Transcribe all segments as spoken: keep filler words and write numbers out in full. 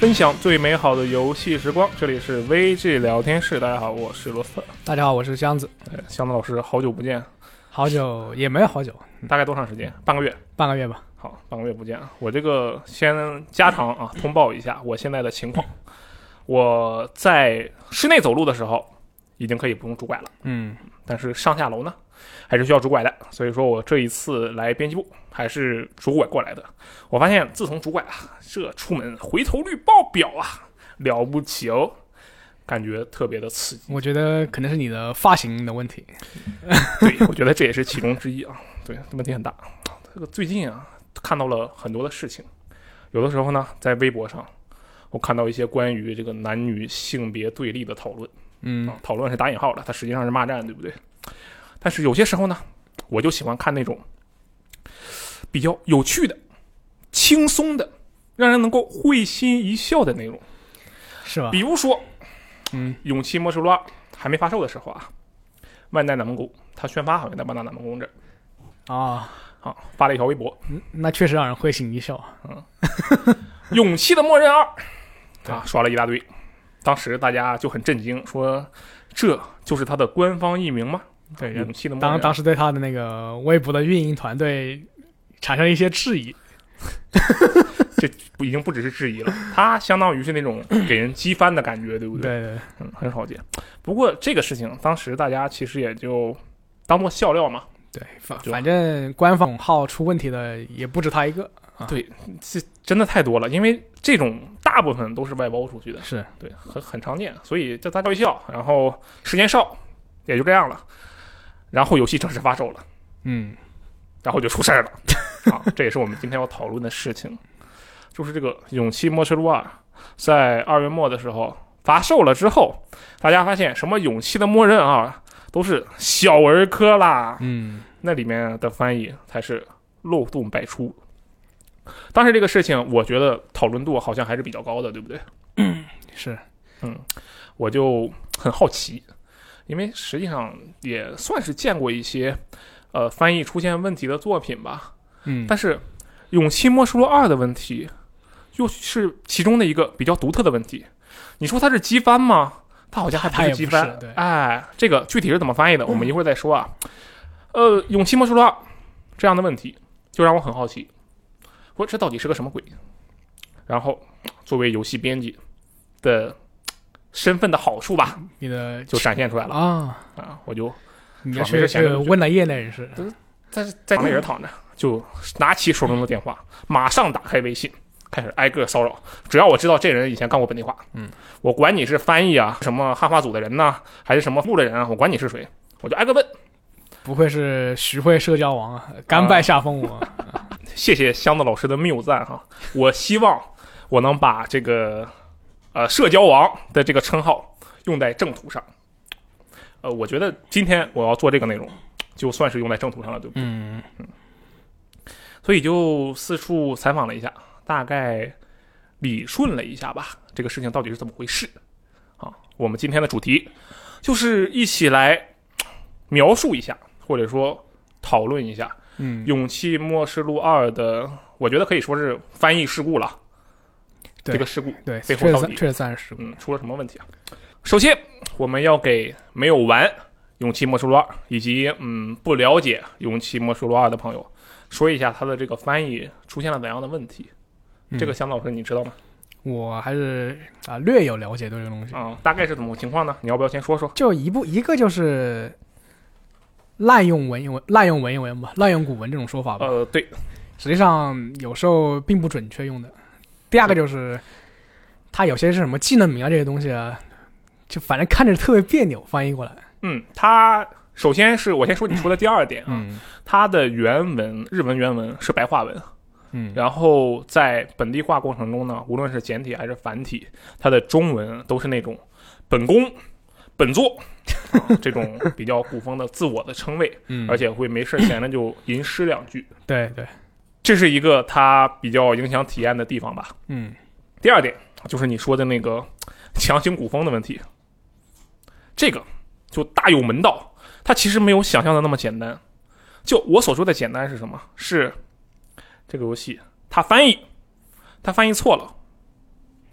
分享最美好的游戏时光，这里是 V G 聊天室。大家好，我是罗斯。 大家好，我是箱子。 箱子老师，好久不见。 好久也没有好久， 大概多长时间？半个月？ 半个月吧。 好，半个月不见。我这个先家常啊，通报一下我现在的情况。我在室内走路的时候，已经可以不用拄拐了。 嗯， 但是上下楼呢，还是需要拄拐的。所以说我这一次来编辑部，还是拄拐过来的。我发现自从拄拐啊，这出门回头率爆表啊，了不起哦，感觉特别的刺激。 我觉得可能是你的发型的问题。 对，我觉得这也是其中之一啊。对，问题很大。这个最近啊，看到了很多的事情。有的时候呢，在微博上，我看到一些关于这个男女性别对立的讨论。 嗯， 啊、讨论是打引号的，它实际上是骂战，对不对？但是有些时候呢，我就喜欢看那种比较有趣的、轻松的，让人能够会心一笑的内容， 是吧？ 比如说， 嗯， 《勇气末世录二》还没发售的时候啊，万代南梦宫它宣发好像在万代南梦宫这儿啊啊发了一条微博， 嗯，那确实让人会心一笑。 嗯，《勇气的默认二》啊刷了一大堆，当时大家就很震惊，说这就是它的官方译名吗？ 对， 勇气的默认二。 当当时对他的那个微博的运营团队产生了一些质疑。 这已经不只是质疑了，它相当于是那种给人激翻的感觉，对不对？ 对对， 嗯，很少见。不过这个事情当时大家其实也就当做笑料嘛。 对，反反正官方号出问题的也不止他一个。啊、 对，这真的太多了，因为这种大部分都是外包出去的， 是对，很很常见，所以就大家一笑，然后时间少，也就这样了。然后游戏正式发售了， 嗯， 然后就出事儿了。啊，这也是我们今天要讨论的事情，就是这个《勇气末世录二》在二月末的时候发售了之后，大家发现什么勇气的默认啊，都是小儿科啦。 嗯， 那里面的翻译才是漏洞百出。当时这个事情，我觉得讨论度好像还是比较高的，对不对？ 嗯，是， 嗯，我就很好奇，因为实际上也算是见过一些呃翻译出现问题的作品吧。 嗯， 但是《勇气末世录二》的问题，又是其中的一个比较独特的问题。你说它是机翻吗？它好像还不是机翻。 对， 哎，这个具体是怎么翻译的，我们一会儿再说啊。呃，《勇气末世录二》这样的问题，就让我很好奇，说这到底是个什么鬼？然后，作为游戏编辑的身份的好处吧， 你的就展现出来了啊啊！我就你要去去问了业内人士， 在在那人躺着。就拿起手中的电话，马上打开微信，开始挨个骚扰。只要我知道这人以前干过本地化， 嗯， 我管你是翻译啊，什么汉化组的人呐，还是什么部的人啊，我管你是谁，我就挨个问。 不愧是徐汇社交王啊，甘拜下风我。 啊、谢谢箱子老师的谬赞哈，我希望我能把这个呃社交王的这个称号用在正途上。呃，我觉得今天我要做这个内容，就算是用在正途上了，对不对？ 嗯嗯。所以就四处采访了一下，大概理顺了一下吧，这个事情到底是怎么回事啊？我们今天的主题就是一起来描述一下，或者说讨论一下， 嗯， 《勇气末世录二》的，我觉得可以说是翻译事故了。这个事故对背后到底确实算是事故， 嗯，出了什么问题啊？首先，我们要给没有玩《勇气末世录二》以及嗯不了解《勇气末世录二》的朋友。说一下他的这个翻译出现了怎样的问题？嗯、这个香老师你知道吗？ 我还是啊略有了解对这个东西啊、嗯，大概是怎么情况呢？你要不要先说说？ 就一部一个就是滥用文言文、滥用文言文吧，滥用古文这种说法吧。 呃，对， 实际上有时候并不准确用的。第二个就是它有些是什么技能名啊这些东西啊，就反正看着特别别扭，翻译过来。 嗯，它。首先是我先说你说的第二点啊， 嗯、 它的原文日文原文是白话文， 嗯， 然后在本地化过程中呢，无论是简体还是繁体，它的中文都是那种本宫、本座、啊、这种比较古风的自我的称谓， 嗯， 而且会没事闲着就吟诗两句， 对对， 这是一个它比较影响体验的地方吧。 嗯， 第二点就是你说的那个强行古风的问题，这个就大有门道。它其实没有想象的那么简单。就我所说的简单是什么？是这个游戏它翻译，它翻译错了，不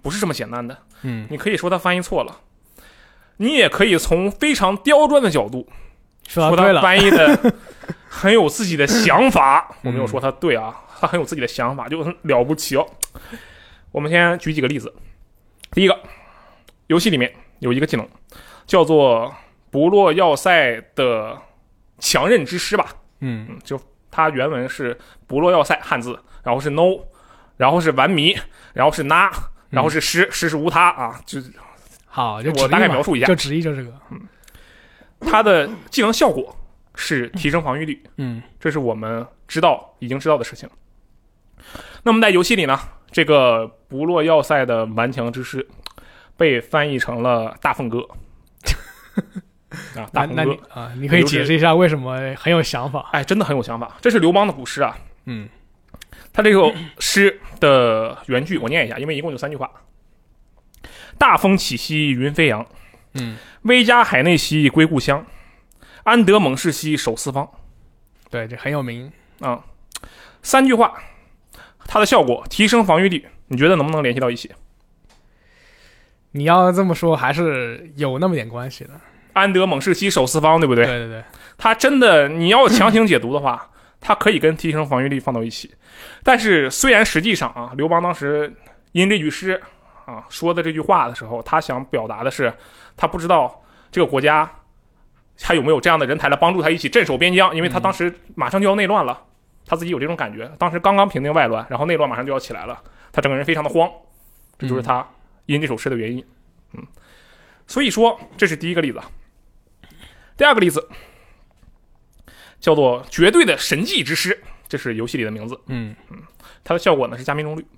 不是这么简单的。 嗯， 你可以说他翻译错了，你也可以从非常刁钻的角度说他翻译的很有自己的想法。我没有说他对啊，他很有自己的想法，就很了不起哦。我们先举几个例子。第一个，游戏里面有一个技能叫做不落要塞的强韧之师吧。 嗯嗯，就它原文是不落要塞汉字，然后是 no， 然后是顽迷，然后是 na， 然后是师，师是无他啊，就好，就我大概描述一下， 就直译就这个。 嗯，它的技能效果是提升防御率， 嗯， 这是我们知道已经知道的事情。那么在游戏里呢，这个不落要塞的顽强之师被翻译成了大凤哥。啊，大那你啊，你可以解释一下为什么很有想法？ 哎，真的很有想法。这是刘邦的古诗啊。 嗯， 他这首诗的原句我念一下，因为一共就三句话：大风起兮云飞扬， 嗯， 威加海内兮归故乡，安得猛士兮守四方。 对，这很有名啊。三句话，它的效果提升防御力，你觉得能不能联系到一起？ 你要这么说，还是有那么点关系的。 安得猛士兮守四方，对不对？ 对对对， 它真的，你要强行解读的话，它可以跟提升防御力放到一起。但是虽然实际上啊，刘邦当时因这句诗啊说的这句话的时候，他想表达的是，他不知道这个国家还有没有这样的人才来帮助他一起镇守边疆，因为他当时马上就要内乱了，他自己有这种感觉。当时刚刚平定外乱，然后内乱马上就要起来了，他整个人非常的慌，这就是他因这首诗的原因。嗯，所以说这是第一个例子。第二个例子叫做绝对的神迹之师，这是游戏里的名字。 嗯嗯，它的效果呢是加命中率。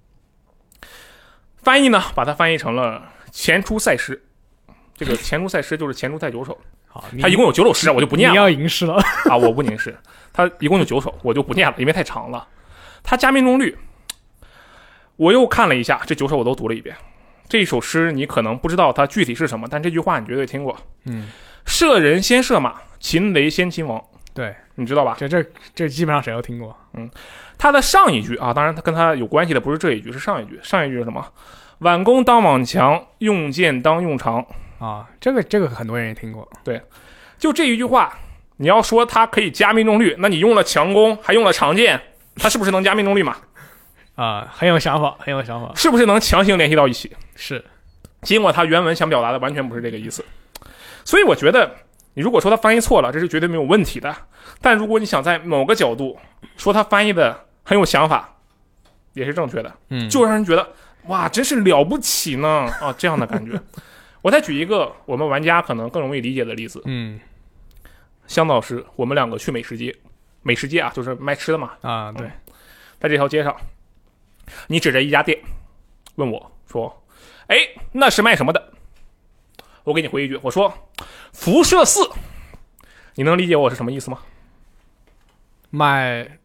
翻译呢把它翻译成了前出塞诗。这个前出塞诗就是前出塞九首。 好， 它一共有九首诗，我就不念了。 你要吟诗了啊？我不吟诗，它一共有九首，我就不念了，因为太长了。它加命中率，我又看了一下，这九首我都读了一遍。这一首诗你可能不知道它具体是什么，但这句话你绝对听过。 嗯。 射人先射马，擒贼先擒王。 对， 你知道吧？ 这这这基本上谁都听过。 嗯，他的上一句啊，当然他跟他有关系的不是这一句，是上一句。上一句是什么？挽弓当网强，用箭当用长。 啊，这个这个很多人也听过。 对，就这一句话，你要说它可以加命中率，那你用了强弓，还用了长箭，它是不是能加命中率嘛？ 啊，很有想法，很有想法。 是不是能强行联系到一起？ 是， 尽管他原文想表达的完全不是这个意思。所以我觉得，你如果说他翻译错了，这是绝对没有问题的。但如果你想在某个角度说他翻译的很有想法，也是正确的。 嗯， 就让人觉得哇，真是了不起呢啊，这样的感觉。我再举一个我们玩家可能更容易理解的例子。 嗯， 香老师，我们两个去美食街，美食街啊，就是卖吃的嘛。 啊，对， 嗯，在这条街上，你指着一家店，问我说：“哎，那是卖什么的？”我给你回一句，我说辐射四，你能理解我是什么意思吗？ 卖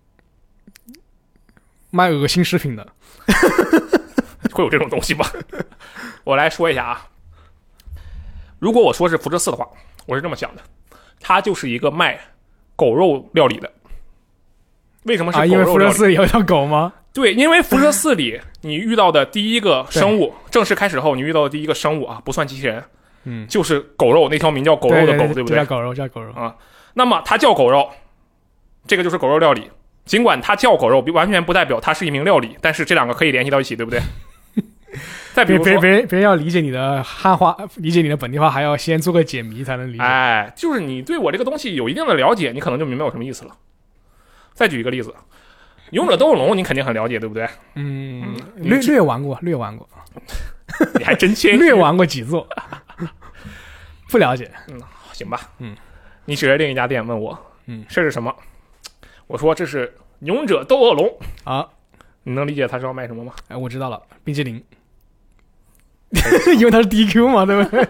卖恶心食品的， 会有这种东西吗？我来说一下啊，如果我说是辐射四的话，我是这么想的，它就是一个卖狗肉料理的。为什么是狗肉料理？ 啊，因为辐射四里有条狗吗？ 对，因为辐射四里你遇到的第一个生物，正式开始后你遇到的第一个生物啊，不算机器人。 嗯， 就是狗肉，那条名叫狗肉的狗， 对, 对, 对不对？ 叫狗肉，叫狗肉啊。那么它叫狗肉，这个就是狗肉料理。尽管它叫狗肉，完全不代表它是一名料理，但是这两个可以联系到一起，对不对？再比如说， 别别别人要理解你的汉话，理解你的本地话，还要先做个解谜才能理解。 哎，就是你对我这个东西有一定的了解，你可能就明白我什么意思了。再举一个例子，勇者斗恶龙，你肯定很了解，对不对？ 嗯，略略玩过，略玩过。 你还真谦虚， 略玩过几座。不了解， 嗯，行吧， 嗯， 你指着另一家店问我， 嗯， 这是什么？我说这是勇者斗恶龙啊， 你能理解他是要卖什么吗？ 哎，我知道了，冰淇淋，因为它是 D Q 嘛，对不对？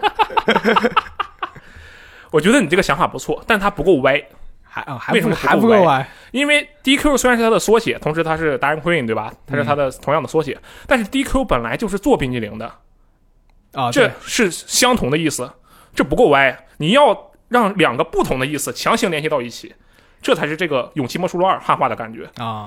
我觉得你这个想法不错，但它不够歪， 还啊，还为什么还不够歪？ 因为 D Q 虽然是它的缩写，同时它是 Dark Queen 对吧？它是它的同样的缩写，嗯，但是 D Q 本来就是做冰激凌的啊， 这是相同的意思。这不够歪，你要让两个不同的意思强行联系到一起，这才是这个《勇气魔术录二》汉化的感觉啊。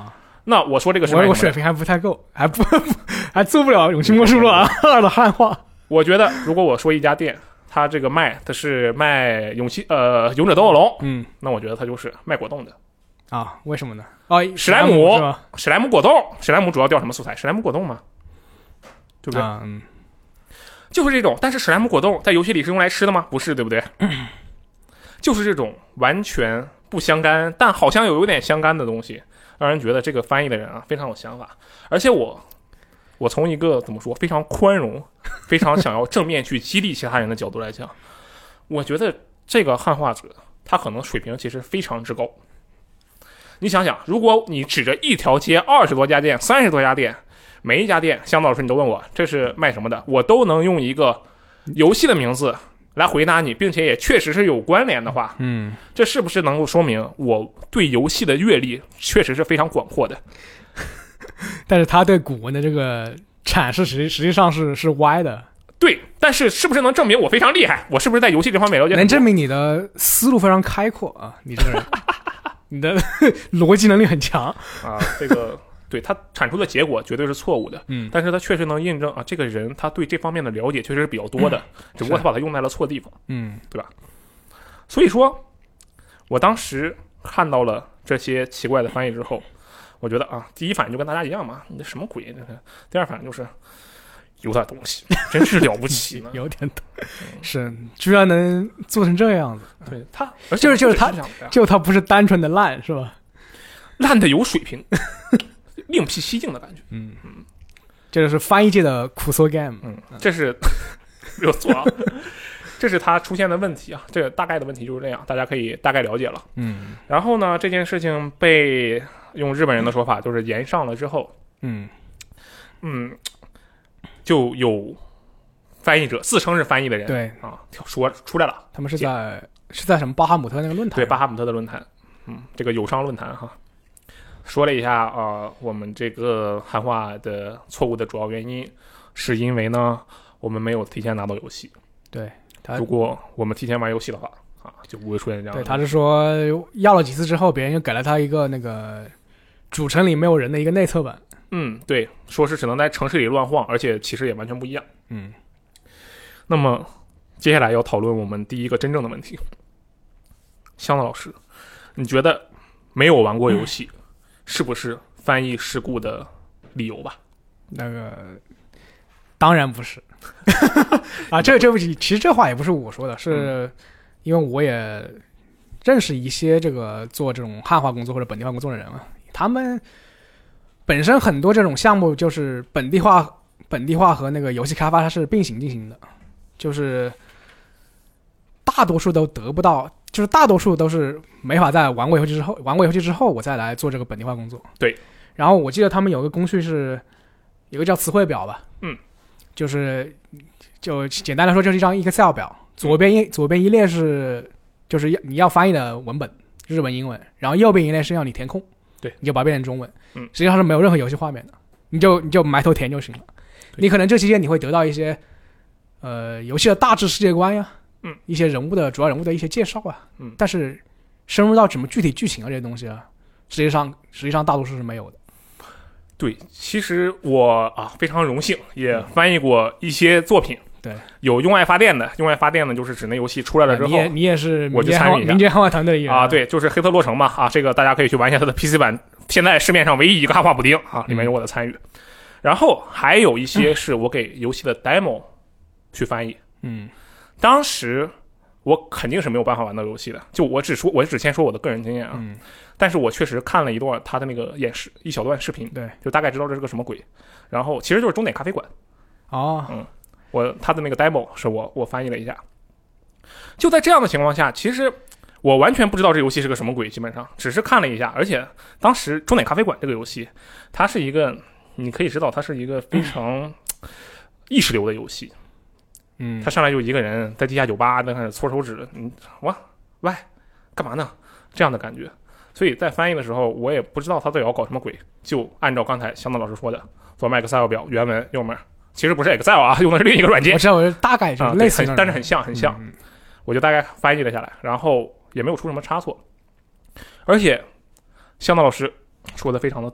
那我说这个是我我水平还不太够，还不还做不了《勇气魔术录二》的汉化。 我觉得如果我说一家店，它这个卖它是卖勇气呃勇者斗恶龙， 嗯， 那我觉得它就是卖果冻的啊？为什么呢？哦， 史莱姆是吧？ 史莱姆果冻，史莱姆主要调什么素材？史莱姆果冻嘛，对不对？ 啊、嗯， 就是这种。但是史莱姆果冻在游戏里是用来吃的吗？不是，对不对？就是这种完全不相干，但好像有有点相干的东西，让人觉得这个翻译的人啊非常有想法。而且我，我从一个怎么说非常宽容、非常想要正面去激励其他人的角度来讲，我觉得这个汉化者他可能水平其实非常之高。你想想，如果你指着一条街二十多家店、三十多家店，每一家店，香道老师你都问我这是卖什么的，我都能用一个游戏的名字来回答你，并且也确实是有关联的话， 嗯， 这是不是能够说明我对游戏的阅历确实是非常广阔的？ 但是他对古文的这个阐释实际实际上是是歪的。 对，但是是不是能证明我非常厉害？我是不是在游戏这方面了解？ 能证明你的思路非常开阔啊！你这个人，你的逻辑能力很强啊！这个对他产出的结果绝对是错误的， 嗯， 但是他确实能印证啊，这个人他对这方面的了解确实是比较多的，嗯、只不过他把它用在了错地方， 嗯， 对吧？所以说，我当时看到了这些奇怪的翻译之后，我觉得啊，第一反应就跟大家一样嘛，你这什么鬼？这是第二反应就是。有点东西，真是了不起呢！ 有点东是，居然能做成这样子。 对他， 就是就是他，就他不是单纯的烂，是吧？ 烂的有水平，另辟蹊径的感觉。 嗯嗯，这就是翻译界的苦涩 game。 嗯，这是没有错啊，这是他出现的问题啊。这个大概的问题就是这样，大家可以大概了解了。 嗯， 然后呢，这件事情被用日本人的说法就是延上了之后， 嗯嗯。就有翻译者自称是翻译的人， 对啊，说出来了， 他们是在是在什么巴哈姆特那个论坛？ 对，巴哈姆特的论坛，嗯，这个友商论坛哈，说了一下啊、呃，我们这个汉化的错误的主要原因是因为呢，我们没有提前拿到游戏， 对， 如果我们提前玩游戏的话啊，就不会出现这样的。 对，他是说要了几次之后，别人又给了他一个那个主城里没有人的一个内测版。 嗯，对，说是只能在城市里乱晃，而且其实也完全不一样。 嗯， 那么接下来要讨论我们第一个真正的问题，香子老师，你觉得没有玩过游戏，嗯、是不是翻译事故的理由吧？ 那个当然不是啊，这这不其实这话也不是我说的，是因为我也认识一些这个做这种汉化工作或者本地化工作的人嘛，他们。本身很多这种项目就是本地化、本地化和那个游戏开发它是并行进行的，就是大多数都得不到，就是大多数都是没法在玩过游戏之后，玩过游戏之后我再来做这个本地化工作。 对。 然后我记得他们有个工序是，有个叫词汇表吧， 嗯， 就是就简单来说就是一张 Excel 表，左边一左边一列是就是你要翻译的文本，日文、英文，然后右边一列是要你填空。 对， 你就把它变成中文， 嗯， 实际上是没有任何游戏画面的，你就你就埋头填就行了。你可能这期间你会得到一些，呃，游戏的大致世界观呀， 嗯， 一些人物的主要人物的一些介绍啊， 嗯， 但是深入到什么具体剧情啊这些东西啊，实际上实际上大多数是没有的。 对，其实我啊非常荣幸也翻译过一些作品。嗯对， 有用爱发电的，用爱发电呢，就是指那游戏出来了之后， 你也你也是我就参与一下民间汉化团队的一员啊，对，就是黑色洛城嘛啊，这个大家可以去玩一下它的 P C 版，现在市面上唯一一个汉化补丁啊，里面有我的参与。嗯、然后还有一些是我给游戏的 demo 去翻译， 嗯， 当时我肯定是没有办法玩到游戏的，就我只说，我只先说我的个人经验啊， 嗯， 但是我确实看了一段他的那个演示，一小段视频， 对， 就大概知道这是个什么鬼，然后其实就是终点咖啡馆， 哦， 嗯。我他的那个 demo 是我我翻译了一下，就在这样的情况下，其实我完全不知道这游戏是个什么鬼，基本上只是看了一下，而且当时终点咖啡馆这个游戏，它是一个你可以知道它是一个非常意识流的游戏， 嗯， 他上来就一个人在地下酒吧在开始搓手指，嗯，哇喂，干嘛呢？这样的感觉，所以在翻译的时候，我也不知道他到底要搞什么鬼，就按照刚才香子老师说的，做 Excel 表，原文右面。其实不是 Excel 啊，用的是另一个软件。 我知道，我大概就是类似、 啊，但是很像，很像、嗯。我就大概翻译了下来，然后也没有出什么差错。而且，香道老师说的非常的对，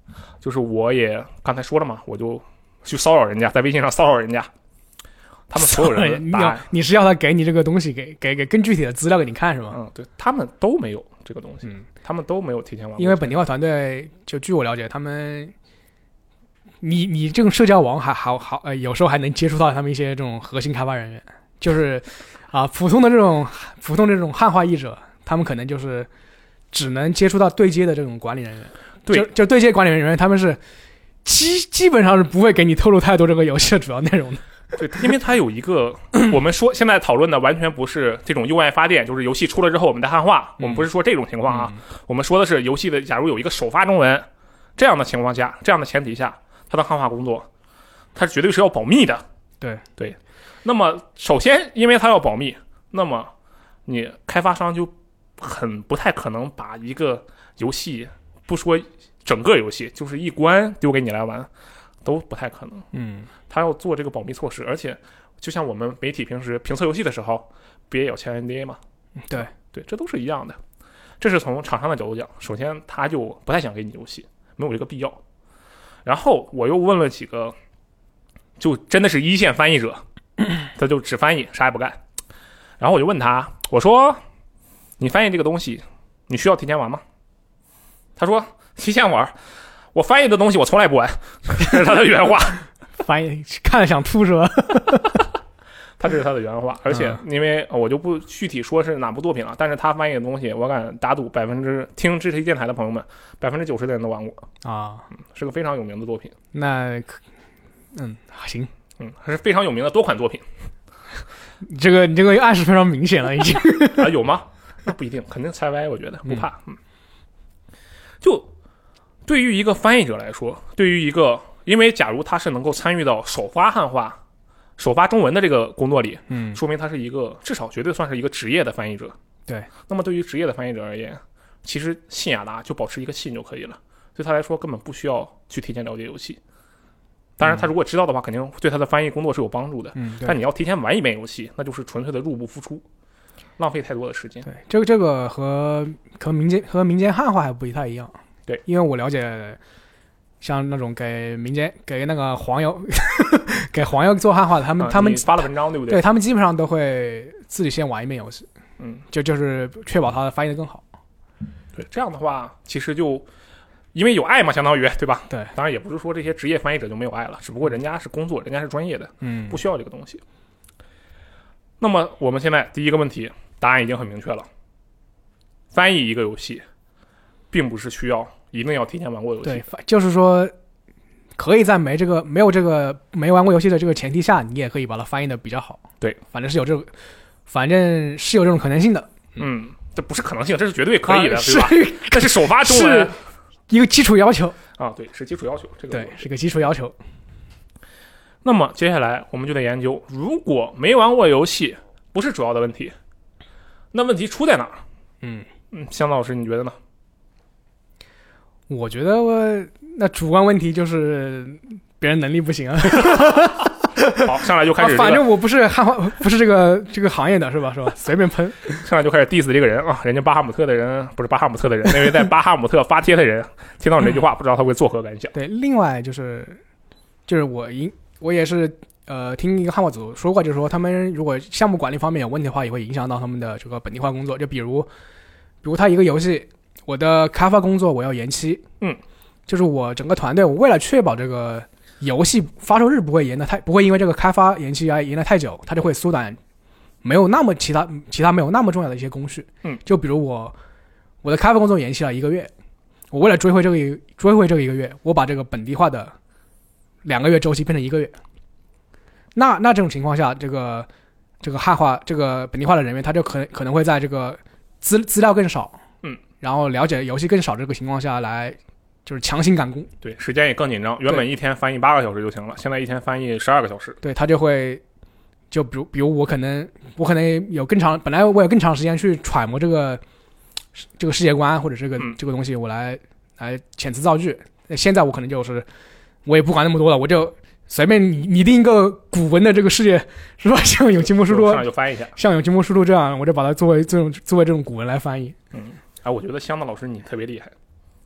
就是我也刚才说了嘛，我就去骚扰人家，在微信上骚扰人家，他们所有人的答案， 你是要他给你这个东西，给给给更具体的资料给你看是吗？ 嗯，对，他们都没有这个东西， 嗯， 他们都没有提前玩过。 因为本地化团队，就据我了解，他们，你你这种社交网还好好呃，有时候还能接触到他们一些这种核心开发人员，就是啊，普通的这种普通的这种汉化译者，他们可能就是只能接触到对接的这种管理人员， 对， 就就对接管理人员，他们是基基本上是不会给你透露太多这个游戏的主要内容的。 对，因为它有一个，我们说现在讨论的完全不是这种 U I 发电，就是游戏出了之后我们再汉化，我们不是说这种情况啊， 嗯、 我们说的是游戏的，假如有一个首发中文这样的情况下，这样的前提下，它的汉化工作，它绝对是要保密的。 对对，那么首先因为它要保密，那么你开发商就很不太可能把一个游戏，不说整个游戏，就是一关丢给你来玩，都不太可能。 嗯， 他要做这个保密措施，而且就像我们媒体平时评测游戏的时候，不也要签 N D A 吗？ 对对，这都是一样的。这是从厂商的角度讲，首先他就不太想给你游戏，没有这个必要。然后我又问了几个，就真的是一线翻译者，他就只翻译，啥也不干。然后我就问他，我说你翻译这个东西，你需要提前玩吗？他说提前玩，我翻译的东西我从来不玩，这是他的原话。 翻译看了想吐是吧？ 他这是他的原话，而且因为我就不具体说是哪部作品了，但是他翻译的东西，我敢打赌百分之听 G T 电台的朋友们，百分之九十的人都玩过啊、 嗯，是个非常有名的作品。 那嗯行， 嗯，还是非常有名的多款作品。 这个你这个暗示非常明显了，已经啊有吗？那不一定，肯定猜歪，我觉得不怕。嗯，就对于一个翻译者来说，对于一个，因为假如他是能够参与到首发汉化、首发中文的这个工作里， 嗯， 说明他是一个至少绝对算是一个职业的翻译者。 对， 那么对于职业的翻译者而言，其实信雅达就保持一个信就可以了，对他来说根本不需要去提前了解游戏。当然，他如果知道的话，肯定对他的翻译工作是有帮助的。 嗯， 但你要提前玩一遍游戏，那就是纯粹的入不敷出，浪费太多的时间。 对，这个这个和和民间和民间汉化还不太一样。 对， 因为我了解，像那种给民间给那个黄油给黄油做汉化的，他们、 啊、 他们发了文章对不对？ 对他们基本上都会自己先玩一遍游戏， 嗯， 就就是确保它翻译的更好。 对，这样的话，其实就因为有爱嘛，相当于对吧？ 对， 当然也不是说这些职业翻译者就没有爱了，只不过人家是工作，人家是专业的， 嗯， 不需要这个东西。那么我们现在第一个问题答案已经很明确了，翻译一个游戏，并不是需要一定要提前玩过游戏， 对，就是说可以在没这个没有这个没玩过游戏的这个前提下，你也可以把它翻译的比较好。 对， 反正是有这个，反正是有这种可能性的。 嗯，这不是可能性，这是绝对可以的， 啊、 对吧？这是首发中文， 一个基础要求啊，对，是基础要求，这个对是个基础要求。 那么接下来我们就得研究，如果没玩过游戏不是主要的问题，那问题出在哪儿？ 嗯嗯，香子老师你觉得呢？ 我觉得我那主观问题就是别人能力不行啊。 好，上来就开始、这个啊，反正我不是汉化，不是这个这个行业的是吧？是吧？随便喷， 上来就开始 diss 这个人啊！人家巴哈姆特的人不是巴哈姆特的人，那位在巴哈姆特发帖的人，听到你这句话，不知道他会作何感想？ 对，另外就是就是我应我也是呃听一个汉化组说过，就是说他们如果项目管理方面有问题的话，也会影响到他们的这个本地化工作。就比如比如他一个游戏，我的开发工作我要延期， 嗯， 就是我整个团队，我为了确保这个游戏发售日不会延得太，不会因为这个开发延期而延得太久，它就会缩短没有那么其他其他没有那么重要的一些工序。 嗯， 就比如我我的开发工作延期了一个月，我为了追回这个追回这个一个月，我把这个本地化的两个月周期变成一个月。那那这种情况下，这个这个汉化这个本地化的人员，他就可可能会在这个资资料更少， 嗯， 然后了解游戏更少这个情况下来。就是强行赶工， 对，时间也更紧张。原本一天翻译八个小时就行了，现在一天翻译十二个小时。 对，他就会，就比如，比如我可能，我可能有更长，本来我有更长时间去揣摩这个这个世界观或者这个、嗯、这个东西，我来来遣词造句。现在我可能就是，我也不管那么多了，我就随便拟拟定一个古文的这个世界，是吧？像有金木书录， 上来就翻译一下， 像有金木书录这样，我就把它作为这种作为这种古文来翻译。 嗯，哎，我觉得香的老师你特别厉害。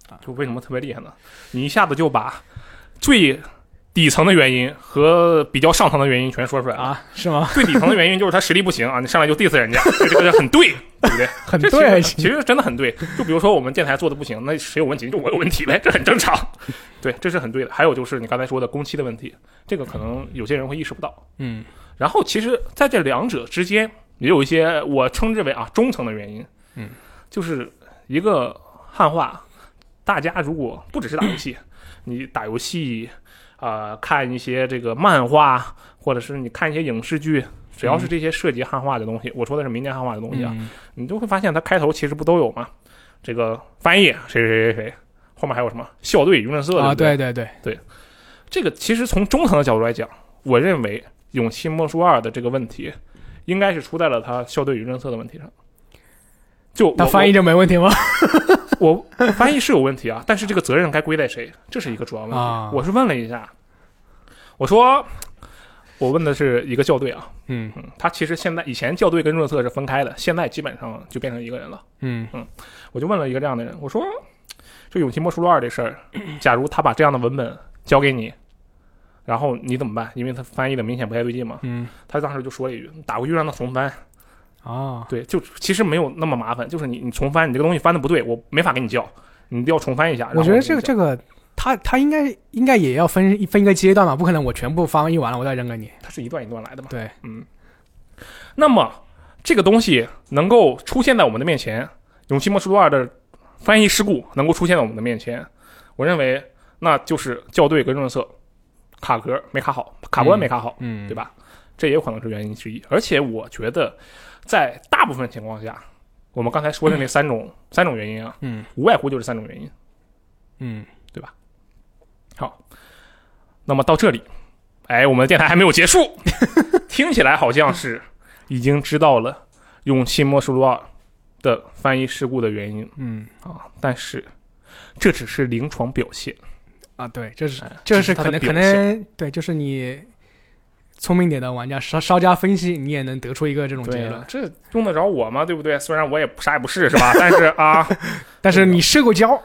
就为什么特别厉害呢？你一下子就把最底层的原因和比较上层的原因全说出来了啊？是吗？ 最底层的原因就是他实力不行啊，你上来就 diss 人家，这个很对，对不对？ 很对， 其实真的很对。就比如说我们电台做的不行，那谁有问题就我有问题呗，这很正常。对，这是很对的。还有就是你刚才说的工期的问题，这个可能有些人会意识不到。 嗯。 然后其实在这两者之间也有一些我称之为啊中层的原因。 嗯， 就是一个汉化，大家如果不只是打游戏，你打游戏。呃，看一些这个漫画，或者是你看一些影视剧，只要是这些涉及汉化的东西，嗯、我说的是民间汉化的东西啊， 嗯、 你就会发现它开头其实不都有吗？这个翻译谁谁谁谁，后面还有什么校对舆论社啊？ 对对对对对，这个其实从中层的角度来讲，我认为《勇气默书二》的这个问题，应该是出在了他校对舆论社的问题上。就他翻译就没问题吗？ 我翻译是有问题啊，但是这个责任该归在谁，这是一个主要问题。 啊、 我是问了一下，我说我问的是一个校对啊， 嗯嗯，他其实现在以前校对跟润色是分开的，现在基本上就变成一个人了， 嗯嗯，我就问了一个这样的人，我说这勇气默书二这事儿，假如他把这样的文本交给你，然后你怎么办？因为他翻译的明显不太对劲嘛， 嗯， 他当时就说了一句，打过去让他重翻。 啊， 对，就其实没有那么麻烦，就是你你重翻，你这个东西翻的不对，我没法给你叫，你一定要重翻一下。 我觉得这个这个，他他应该应该也要分分一个阶段嘛，不可能我全部翻译完了我再扔给你。 它是一段一段来的嘛。 对， 嗯。那么这个东西能够出现在我们的面前，《勇气默书二》的翻译事故能够出现在我们的面前，我认为那就是校对跟润色卡格没卡好，卡关没卡好， 嗯， 对吧？这也有可能是原因之一。而且我觉得。在大部分情况下，我们刚才说的那三种、嗯、三种原因啊， 嗯， 无外乎就是三种原因， 嗯， 对吧？好，那么到这里，哎，我们的电台还没有结束，听起来好像是已经知道了《勇气默示录二》的翻译事故的原因， 嗯啊，但是这只是临床表现啊，对，这是、 哎、 这是可能可能对，就是你。聪明点的玩家稍稍加分析，你也能得出一个这种结论。 这用得着我吗？对不对？虽然我也啥也不是，是吧？但是啊， 但是你射过胶，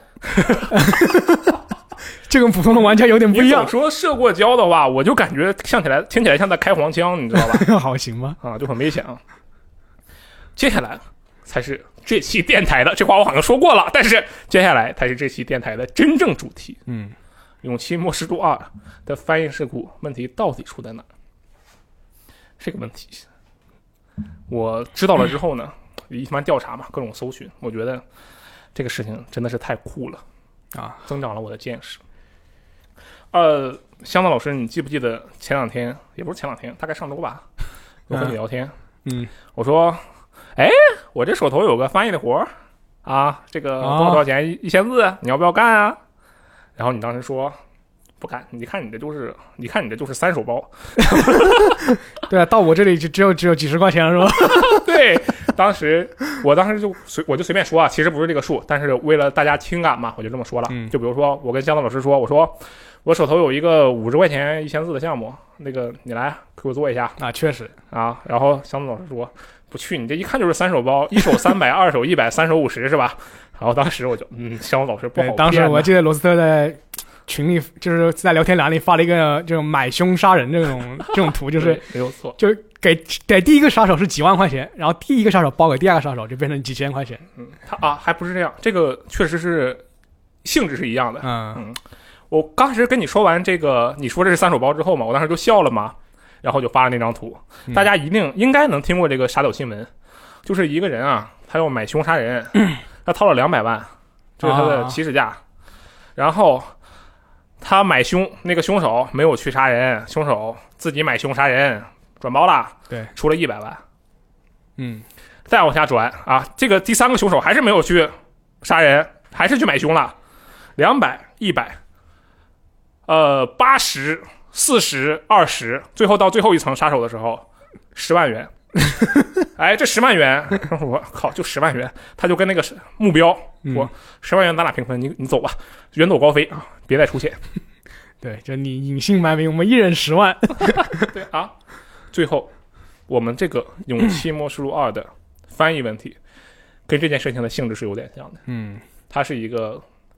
这跟普通的玩家有点不一样。 你说射过胶的话，我就感觉像起来听起来像在开黄腔，你知道吧？ 好行吗？ 啊，就很危险啊。接下来才是这期电台的，这话我好像说过了，但是接下来才是这期电台的真正主题。 嗯，《 勇气默示录二》的翻译事故问题到底出在哪？这个问题，我知道了之后呢，一番调查嘛，各种搜寻，我觉得这个事情真的是太酷了啊， 增长了我的见识。呃，香港老师，你记不记得前两天，也不是前两天，大概上周吧，我跟你聊天， 嗯， 我说，哎，我这手头有个翻译的活儿啊，这个多少多少钱？一千字，你要不要干啊？然后你当时说。不干，你看你这就是，你看你这就是三手包。 对啊，到我这里就只有只有几十块钱了，是吧？ 对，当时我当时就随我就随便说啊，其实不是这个数，但是为了大家听感嘛，我就这么说了。 嗯、 就比如说，我跟江子老师说，我说我手头有一个五十块钱一千字的项目，那个你来给我做一下啊，确实啊。然后江子老师说不去，你这一看就是三手包，一手三百，二手一百，三手五十是吧？然后当时我就嗯，江子老师不好骗。 当时我记得罗斯特在。群里就是在聊天栏里发了一个这种买凶杀人这种这种图，就是没有错， 就给给第一个杀手是几万块钱，然后第一个杀手包给第二个杀手就变成几千块钱。 嗯，他啊还不是这样，这个确实是性质是一样的。 嗯嗯，我当时跟你说完这个，你说这是三手包之后嘛，我当时就笑了嘛，然后就发了那张图， 嗯、 大家一定应该能听过这个杀手新闻，就是一个人啊，他要买凶杀人，嗯、他掏了两百万，这是他的起始价，啊、然后。他买凶，那个凶手没有去杀人，凶手自己买凶杀人，转包了， 对， 出了一百万， 嗯， 再往下转啊，这个第三个凶手还是没有去杀人，还是去买凶了，两百、一百，呃，八十、四十、二十，最后到最后一层杀手的时候，十万元。哎，这十万元，我靠，就十万元，他就跟那个目标，我十万元咱俩平分，你你走吧，远走高飞啊，别再出现。 对，就你隐姓埋名，我们一人十万。 对啊，最后我们这个《勇气默示录二》的翻译问题，跟这件事情的性质是有点像的。 嗯， 它是一个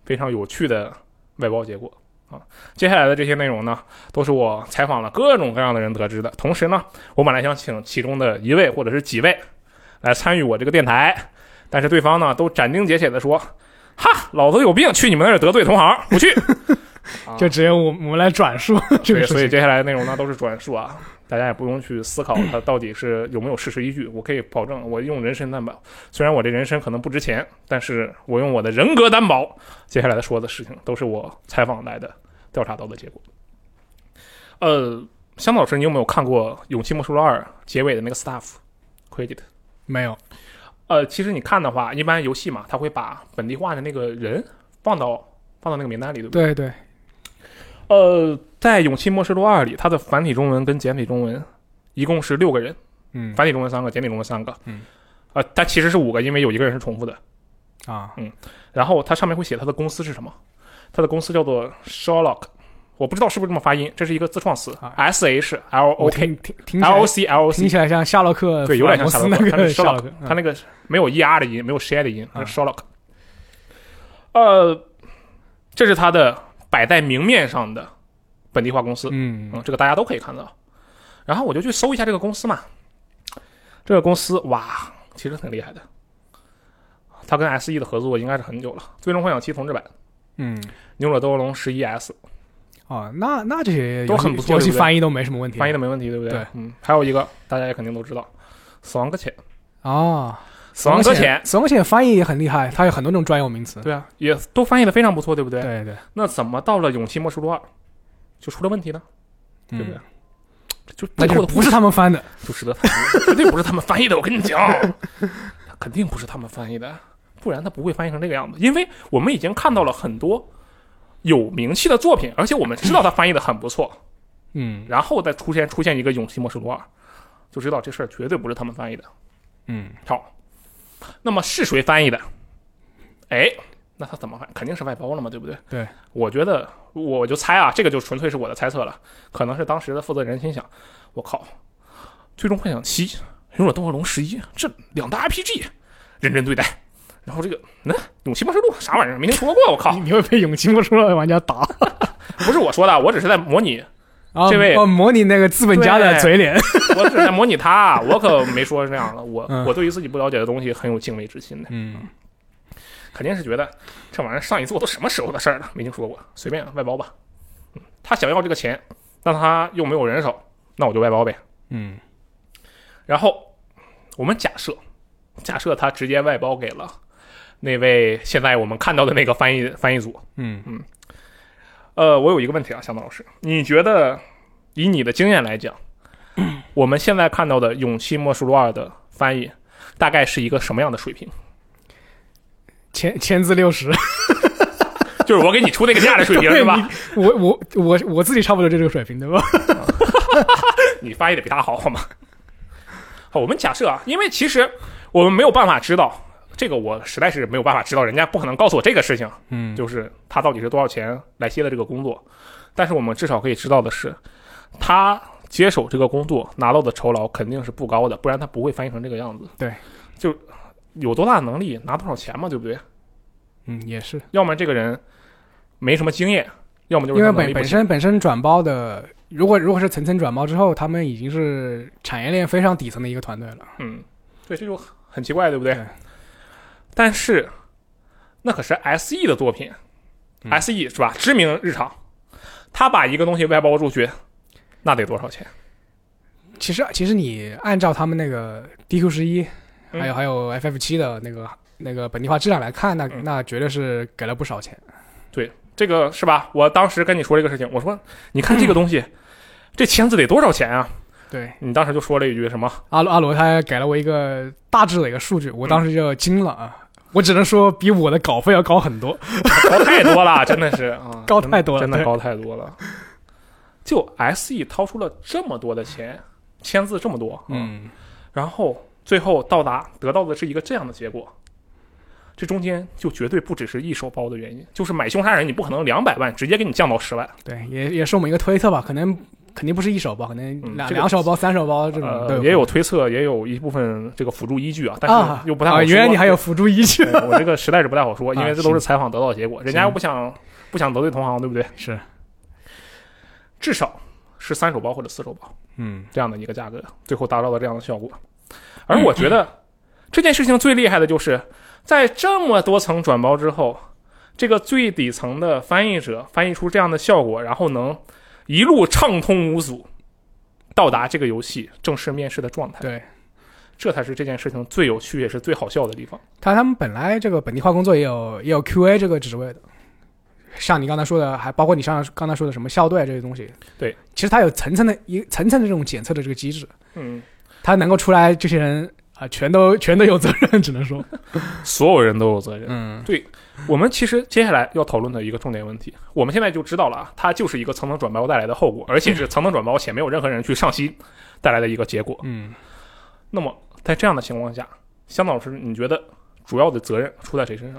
非常有趣的外包结果啊。接下来的这些内容呢，都是我采访了各种各样的人得知的。同时呢，我本来想请其中的一位或者是几位来参与我这个电台，但是对方呢都斩钉截铁的说：“哈，老子有病，去你们那儿得罪同行，不去。” 就只有我我们来转述这个事情。 所以接下来的内容呢都是转述啊，大家也不用去思考它到底是有没有事实依据。我可以保证，我用人身担保，虽然我这人身可能不值钱，但是我用我的人格担保，接下来的说的事情都是我采访来的、调查到的结果。呃，香老师，你有没有看过《勇气默示录二》结尾的那个 staff credit？ 没有。 呃，其实你看的话，一般游戏嘛，他会把本地化的那个人放到放到那个名单里，对不对？ 对对。 呃，在《勇气默示录二》里，它的繁体中文跟简体中文一共是六个人， 嗯， 繁体中文三个，简体中文三个， 嗯， 呃，但其实是五个，因为有一个人是重复的， 啊， 嗯，然后它上面会写它的公司是什么，它的公司叫做 Sherlock， 我不知道是不是这么发音，这是一个自创词、啊、，S H L O K，L O C L O C， 听起来像夏洛克， 对，有点像夏洛克， 那个夏洛克，它那个没有 E R 的音，没有 sh 的音，是 Sherlock，、啊、呃，这是它的摆在明面上的本地化公司， 嗯嗯，这个大家都可以看到。然后我就去搜一下这个公司嘛，这个公司哇，其实挺厉害的。他跟 S E 的合作应该是很久了，《最终幻想七》重置版， 嗯， 《勇者斗恶龙十一 S》 哦，那那这些都很不错， 游戏翻译都没什么问题， 翻译的没问题，对不对？ 对， 嗯，还有一个大家也肯定都知道，《死亡搁浅》 哦， 死亡搁浅， 死亡搁浅翻译也很厉害，它有很多种专有名词， 对啊，也都翻译的非常不错，对不对？ 对对。 那怎么到了《勇气默示录二》就出了问题呢？对不对？ 嗯， 就那就不是他们翻的， 就值得反驳，绝对不是他们翻译的。我跟你讲，他肯定不是他们翻译的，不然他不会翻译成这个样子。因为我们已经看到了很多有名气的作品，而且我们知道他翻译的很不错， 嗯， 然后再出现出现一个《勇气默示录二》，就知道这事儿绝对不是他们翻译的。 嗯， 好，那么是谁翻译的？哎，那他怎么翻？肯定是外包了嘛，对不对？ 对， 我觉得我就猜啊，这个就纯粹是我的猜测了，可能是当时的负责人心想，我靠，最终幻想七、勇者斗恶龙十一这两大 R P G 认真对待，然后这个嗯，勇气默示录啥玩意儿没听说过，我靠， 你你会被勇气默示录的玩家打？ 不是我说的，我只是在模拟。 啊、 这位哦，模拟那个资本家的嘴脸， 我只是在模拟他，我可没说是这样的。我、 嗯、 我对于自己不了解的东西很有敬畏之心的， 嗯， 肯定是觉得这玩意儿上一做都什么时候的事儿了，没听说过，随便外包吧。嗯，他想要这个钱，但他又没有人手，那我就外包呗。 嗯， 然后我们假设，假设他直接外包给了那位现在我们看到的那个翻译翻译组。 嗯嗯。呃，我有一个问题啊，向导老师，你觉得以你的经验来讲，我们现在看到的《勇气默示录二》的翻译大概是一个什么样的水平？ 千千字六十， 就是我给你出那个价的水平是吧？ 我我我我自己差不多就这个水平，对吧？ 你翻译的比他好好吗？好，我们假设啊，因为其实我们没有办法知道。这个我实在是没有办法知道，人家不可能告诉我这个事情， 嗯， 就是他到底是多少钱来接的这个工作，但是我们至少可以知道的是，他接手这个工作拿到的酬劳肯定是不高的，不然他不会翻译成这个样子。 对， 就有多大的能力拿多少钱嘛，对不对？ 嗯，也是。 要么这个人没什么经验，要么就是因为本本身本身转包的，如果如果是层层转包之后，他们已经是产业链非常底层的一个团队了。 嗯，对，这就很奇怪，对不对？ 对， 但是那可是 S E 的作品、嗯、，S E 是吧？知名日常，他把一个东西外包出去，那得多少钱？ 其实其实你按照他们那个 D Q 十一，还有还有 F F 七的那个那个本地化质量来看，那、嗯、那绝对是给了不少钱。 对，这个是吧？我当时跟你说这个事情，我说你看这个东西，嗯、这签字得多少钱啊？ 对， 你当时就说了一句什么？ 阿罗阿罗他给了我一个大致的一个数据，我当时就惊了啊！嗯、我只能说比我的稿费要高很多， 高太多了，真的是啊， 高太多了， 真的高太多了。就 S E 掏出了这么多的钱，签字这么多， 嗯， 然后最后到达得到的是一个这样的结果，这中间就绝对不只是一手包的原因，就是买凶杀人，你不可能两百万直接给你降到十万。 对，也也是我们一个推测吧，可能肯定不是一手包，可能两、 嗯这个两手包、三手包这种都有、 呃、也有推测，也有一部分这个辅助依据啊，但是又不太好说。 啊，原来你还有辅助依据， 我这个实在是不太好说，因为这都是采访得到的结果，人家又不想不想得罪同行，对不对？ 是， 至少是三手包或者四手包， 嗯， 这样的一个价格，最后达到了这样的效果。而我觉得这件事情最厉害的就是在这么多层转包之后，这个最底层的翻译者翻译出这样的效果，然后能一路畅通无阻到达这个游戏正式面试的状态。 对， 这才是这件事情最有趣也是最好笑的地方。 他他们本来这个本地化工作也有也有 Q A 这个职位的，像你刚才说的，还包括你上刚才说的什么校对这些东西。 对， 其实它有层层的一层层的这种检测的这个机制。 嗯， 它能够出来这些人啊、呃，全都全都有责任，只能说所有人都有责任。 嗯， 对。我们其实接下来要讨论的一个重点问题，我们现在就知道了啊，它就是一个层层转包带来的后果，而且是层层转包且没有任何人去上心带来的一个结果。 嗯， 那么在这样的情况下，香老师，你觉得主要的责任出在谁身上？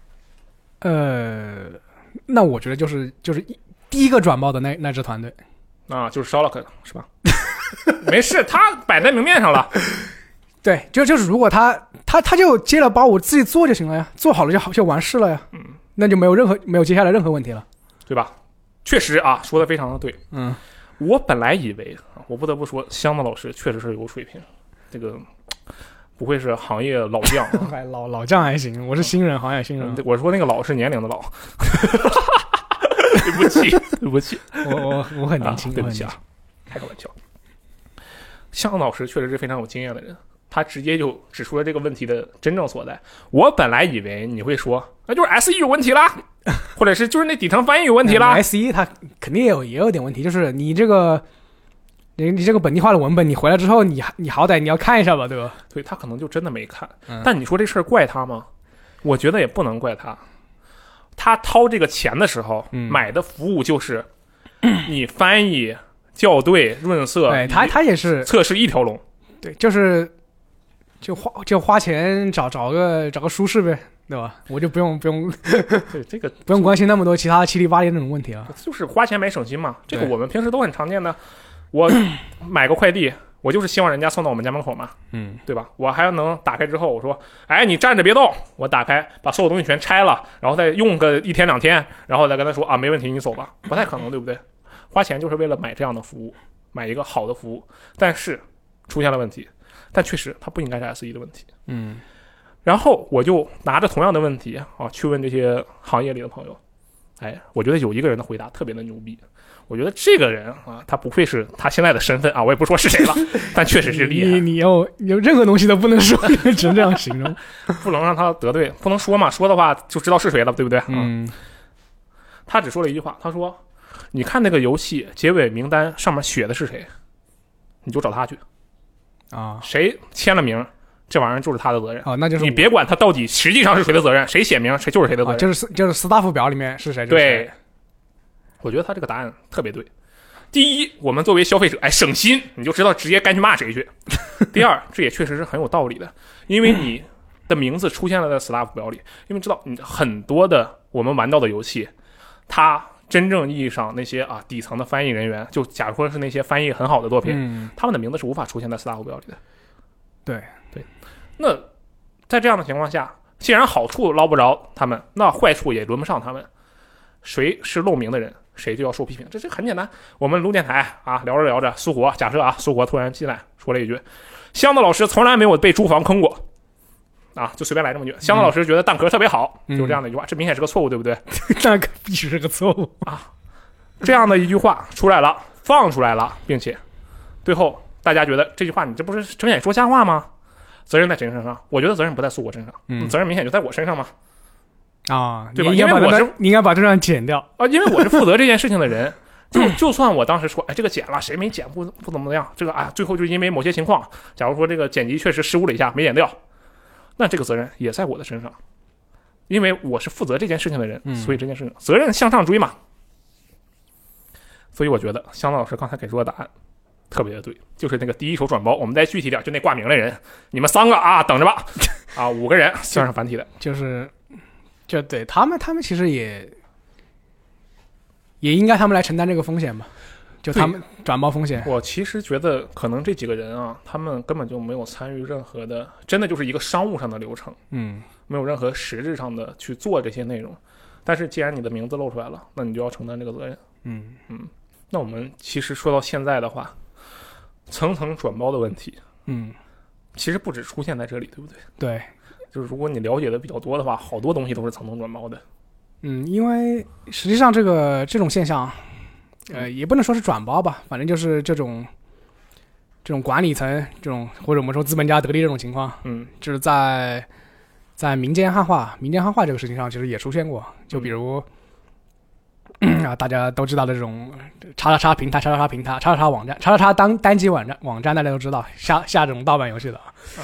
呃，那我觉得就是就是第一个转包的那那支团队啊，就是 Sherlock 是吧？没事，他摆在明面上了。 对，就就是如果他他他就接了包，我自己做就行了呀，做好了就好就完事了呀， 嗯， 那就没有任何没有接下来任何问题了， 对吧？确实啊，说的非常的对。 嗯， 我本来以为，我不得不说，香的老师确实是有水平，这个不会是行业老将、啊， 老老将还行，我是新人，行业新人。 嗯、我说那个老是年龄的老，对不起，对不起， 我我我很年轻， 啊、对不起啊，开个玩笑。香老师确实是非常有经验的人。他直接就指出了这个问题的真正所在。我本来以为你会说，那就是 S E 有问题啦，或者是就是那底层翻译有问题啦。 S E 它肯定也有也有点问题，就是你这个你你这个本地化的文本，你回来之后，你你好歹你要看一下吧，对吧？ 对，他可能就真的没看。 嗯、 但你说这事儿怪他吗？我觉得也不能怪他。他掏这个钱的时候， 嗯、 买的服务就是你翻译、校对、润色， 对他他也是测试一条龙。 对，就是。就花就花钱找找个找个舒适呗，对吧？我就不用不用对这个不用关心那么多其他七里八里那种问题啊。 就是花钱买省心嘛，这个我们平时都很常见的。我买个快递，我就是希望人家送到我们家门口嘛， 嗯， 对吧？我还能打开之后，我说，哎，你站着别动，我打开把所有东西全拆了，然后再用个一天两天，然后再跟他说啊，没问题，你走吧。不太可能，对不对？花钱就是为了买这样的服务，买一个好的服务，但是出现了问题。但确实，它不应该是 S E 的问题。 嗯， 然后我就拿着同样的问题啊，去问这些行业里的朋友。哎，我觉得有一个人的回答特别的牛逼。我觉得这个人啊，他不愧是他现在的身份啊，我也不说是谁了，但确实是厉害。 你你有你有任何东西都不能说，只能这样形容， 不能让他得罪，不能说嘛，说的话就知道是谁了，对不对？ 嗯， 他只说了一句话，他说：“你看那个游戏结尾名单上面写的是谁，你就找他去。” 啊， 谁签了名，这玩意儿就是他的责任。 哦，那就是你别管他到底实际上是谁的责任，谁写名谁就是谁的责任。 啊、就是就是 staff 表里面是谁就是谁。 对，我觉得他这个答案特别对。第一，我们作为消费者，哎，省心，你就知道直接该去骂谁去。第二，这也确实是很有道理的，因为你的名字出现了在 staff 表里，因为知道你很多的我们玩到的游戏，它。真正意义上那些啊底层的翻译人员，就假如说是那些翻译很好的作品， 嗯、 他们的名字是无法出现在 staff 表里的。 对对，那在这样的情况下，既然好处捞不着他们，那坏处也轮不上他们。谁是露名的人，谁就要受批评。这这很简单。我们录电台啊，聊着聊着，苏活假设啊，苏活突然进来说了一句：“香的老师从来没有被租房坑过。”啊，就随便来这么句。香的老师觉得蛋壳特别好，嗯、就这样的一句话，这明显是个错误，对不对？ 那必须是个错误啊！这样的一句话出来了，放出来了，并且最后大家觉得这句话你这不是睁眼说瞎话吗？责任在谁身上？我觉得责任不在苏果身上，嗯、责任明显就在我身上嘛。 啊， 对吧？ 因为我是你应该把这段剪掉啊，因为我是负责这件事情的人。就就算我当时说，哎，这个剪了，谁没剪不不怎么样？这个啊，最后就是因为某些情况，假如说这个剪辑确实失误了一下，没剪掉。那这个责任也在我的身上，因为我是负责这件事情的人， 嗯、 所以这件事情责任向上追嘛。所以我觉得香老师刚才给出的答案特别的对，就是那个第一手转包。我们再具体点，就那挂名的人，你们三个啊，等着吧，啊，五个人算上繁体的， 就是就对他们，他们其实也也应该他们来承担这个风险吧。 就他们转包风险。 我其实觉得可能这几个人啊，他们根本就没有参与任何的，真的就是一个商务上的流程， 嗯， 没有任何实质上的去做这些内容。但是既然你的名字露出来了，那你就要承担这个责任。 嗯嗯，那我们其实说到现在的话，层层转包的问题， 嗯， 其实不止出现在这里，对不对？ 对， 就是如果你了解的比较多的话，好多东西都是层层转包的。 嗯，因为实际上这个这种现象，呃，也不能说是转包吧，反正就是这种这种管理层这种或者我们说资本家得利这种情况， 嗯， 就是在在民间汉化民间汉化这个事情上，其实也出现过。就比如、嗯、啊，大家都知道的这种叉叉叉平台、叉叉叉平台、叉叉叉网站、叉叉叉单单机网站网站，大家都知道下下这种盗版游戏的。嗯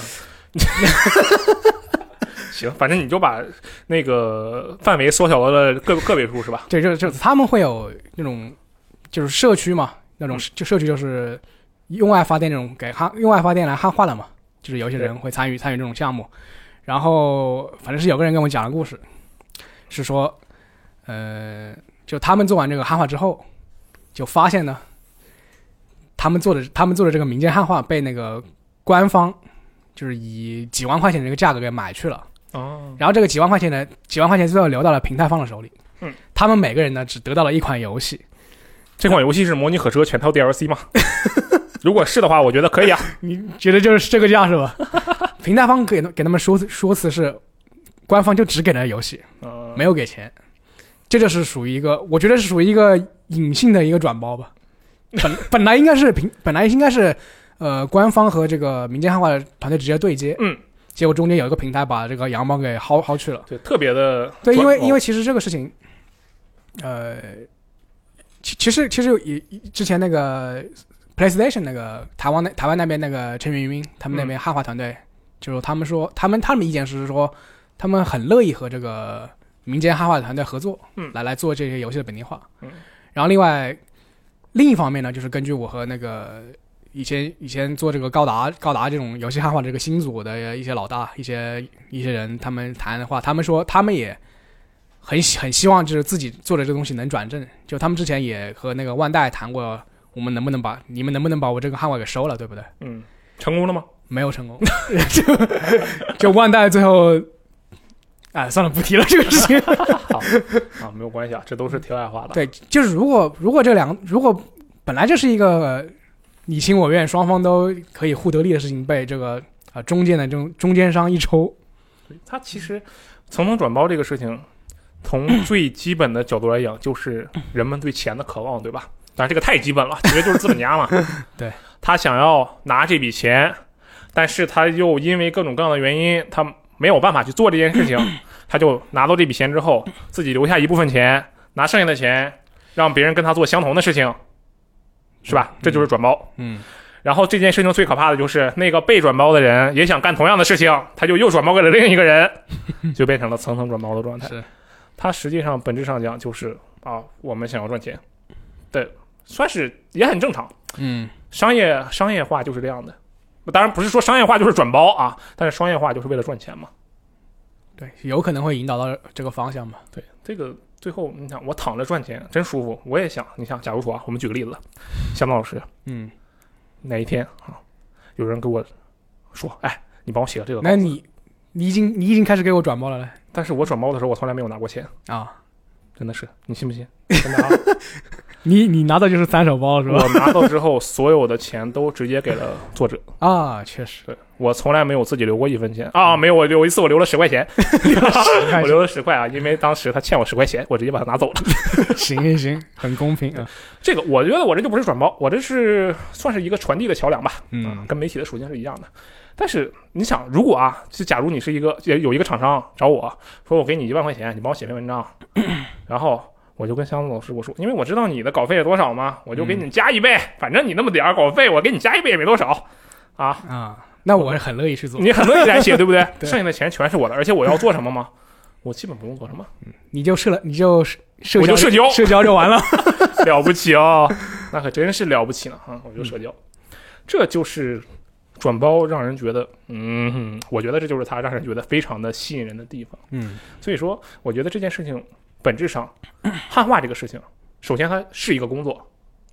行，反正你就把那个范围缩小到了个个位数，是吧？ 对，就就他们会有那种就是社区嘛，那种就社区就是用爱发电这种给汉用爱发电来汉化了嘛，就是有些人会参与参与这种项目。然后反正是有个人跟我讲的故事，是说，呃，就他们做完这个汉化之后，就发现呢，他们做的他们做的这个民间汉化被那个官方就是以几万块钱的这个价格给买去了。 哦， 然后这个几万块钱呢，几万块钱最后流到了平台方的手里。 嗯， 他们每个人呢只得到了一款游戏。 这款游戏是模拟火车全套 D L C 吗？如果是的话，我觉得可以啊。 你觉得就是这个价是吧？平台方给给他们说说辞是，官方就只给了游戏， 呃、 没有给钱。这就是属于一个，我觉得是属于一个隐性的一个转包吧。本本来应该是平，本来应该是呃官方和这个民间汉化团队直接对接。 嗯。 结果中间有一个平台把这个羊毛给薅薅去了， 对，特别的对，因为因为其实这个事情，呃，其其实其实也之前那个 PlayStation 那个台湾那台湾那边那个陈云云他们那边汉化团队，嗯、就是他们说他们他们意见是说他们很乐意和这个民间汉化团队合作， 嗯， 来来做这些游戏的本地化， 嗯， 然后另外另一方面呢，就是根据我和那个。以前以前做这个高达高达这种游戏汉化这个新组的一些老大一些一些人，他们谈的话，他们说他们也很很希望就是自己做的这个东西能转正。就他们之前也和那个万代谈过，我们能不能把你们能不能把我这个汉化给收了，对不对？ 嗯，成功了吗？ 没有成功，就就万代最后，哎，算了，不提了这个事情。 好啊，没有关系啊，这都是题外话了。 对，就是如果如果这两如果本来这是一个。你情我愿，双方都可以互得利的事情，被这个啊、呃、中间的这种中间商一抽， 它其实层层转包这个事情，从最基本的角度来讲，就是人们对钱的渴望，对吧？当然这个太基本了，其实就是资本家嘛。 对， 他想要拿这笔钱，但是他又因为各种各样的原因，他没有办法去做这件事情，他就拿到这笔钱之后，自己留下一部分钱，拿剩下的钱让别人跟他做相同的事情。是吧？这就是转包。 嗯， 然后这件事情最可怕的就是那个被转包的人也想干同样的事情，他就又转包给了另一个人，就变成了层层转包的状态。 是， 它实际上本质上讲就是啊，我们想要赚钱，对，算是也很正常。 嗯， 商业商业化就是这样的。当然不是说商业化就是转包啊，但是商业化就是为了赚钱嘛。 对，有可能会引导到这个方向嘛。 对，这个。最后你想我躺着赚钱真舒服，我也想你想假如说啊，我们举个例子，向导老师， 嗯， 哪一天啊，有人给我说，哎，你帮我写个这个， 那你你已经你已经开始给我转包了嘞， 但是我转包的时候我从来没有拿过钱啊， 真的是，你信不信？真的啊， 你你拿到就是三手包是吧？ 我拿到之后，所有的钱都直接给了作者啊，确实， 对我从来没有自己留过一分钱啊，没有，我有一次我留了十块钱，我留了十块啊，因为当时他欠我十块钱，我直接把它拿走了。 行行行，很公平啊。 这个我觉得我这就不是转包，我这是算是一个传递的桥梁吧， 嗯， 啊、跟媒体的属性是一样的。但是你想，如果啊，就假如你是一个有一个厂商找我说，我给你一万块钱，你帮我写篇文章，然后我就跟箱子老师我说，因为我知道你的稿费有多少嘛，我就给你加一倍，嗯、反正你那么点儿稿费，我给你加一倍也没多少，啊啊，那我是很乐意去做， 你很乐意来写，对不对？ 对， 剩下的钱全是我的，而且我要做什么吗？我基本不用做什么， 嗯、你就社了，你就社交， 我就社交， 社交就完了， 了不起哦，那可真是了不起了啊！我就社交，嗯、这就是转包让人觉得，嗯，我觉得这就是它让人觉得非常的吸引人的地方， 嗯， 所以说，我觉得这件事情本质上，汉化这个事情，首先它是一个工作，